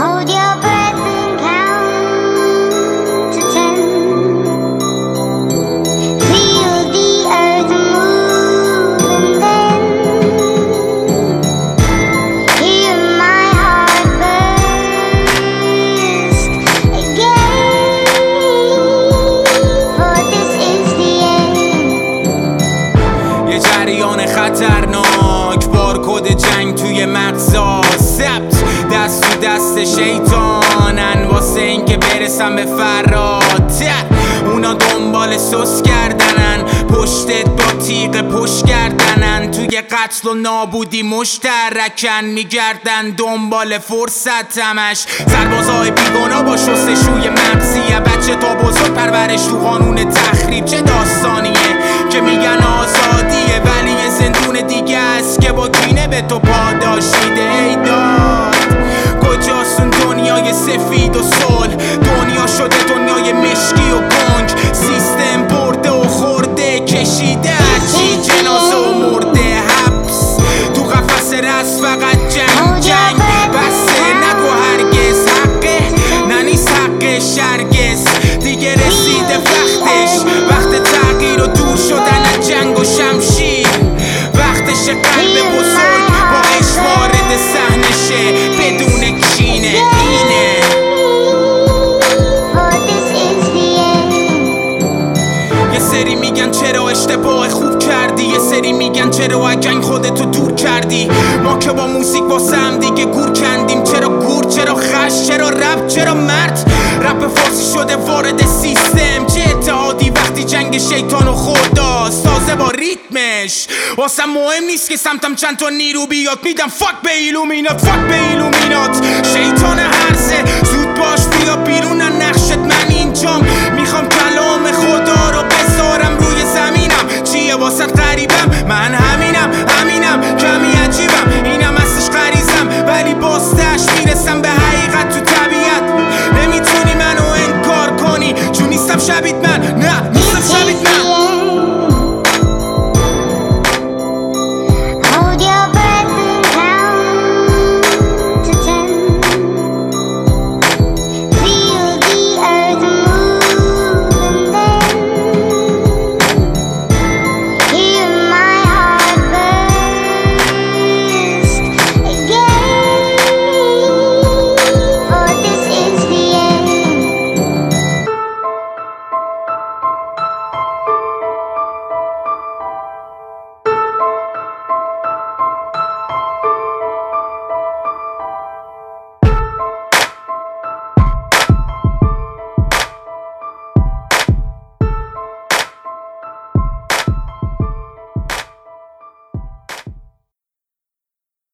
Hold your breath and count to 10. Feel the earth move and then hear my heart burst again. For this is the end. یه جریان خطرناک، بارکد جنگ توی مغزا ثبت، دست تو دست شیطانن واسه این که برسم به فراتر. اونا دنبال سوس کردنن، پشتت با تیغ پشت کردنن، توی قتل و نابودی مشترکن، میگردن دنبال فرصت همش. سربازای بیگنا با شستشوی مغزیه، بچه تا بزرگ پرورش تو قانون تخریب. چه داستانیه که میگن آزادیه ولی یه زندون دیگه است که با کینه به تو پاداش میده. ای داد کجاست اون دنیای سفید و صلح؟ دنیا شده دنیای مشکی و گنگ، سیستم برده و خورده کشیده هرچی جنازه و مرده. حبس تو قفس رس فقط جنگ بسته نگو هرگز، حقه ننیست حقش هرگز. دیگه رسیده وقتش، وقت تغییر و دور شدن از جنگ و شمشیر. وقتش قلب بزرگ با عشق وارد صحنه شه بدون کینه. اینه یه سری میگن چرا اشتباه خوب کردی، یه سری میگن چرا اگنگ خودتو دور کردی. ما که با موسیقی واسه هم دیگه گور کندیم. چرا گور، چرا خش، چرا رپ، چرا مرد؟ رپ فارسی شده وارد سیستم. چه اتحادی وقتی جنگ شیطان و خداست، تازه با ریتمش. واسه مهم نیست که سمتم چند تا نیرو بیاد، میدم فاک به ایلومینات، فاک به ایلومینات. شیطان هرزه زود باش بیا بیرون از نقشت، من اینجام. میخوام کلام خدا رو بذارم روی زمینم. چیه واسه غریبم؟ من همینم کمی عجیبم. اینم ازش غریزم ولی بازتش میرسم به حقیقت تو طبیعت. نمیتونی منو انکار کنی چون نیستم شبیت من.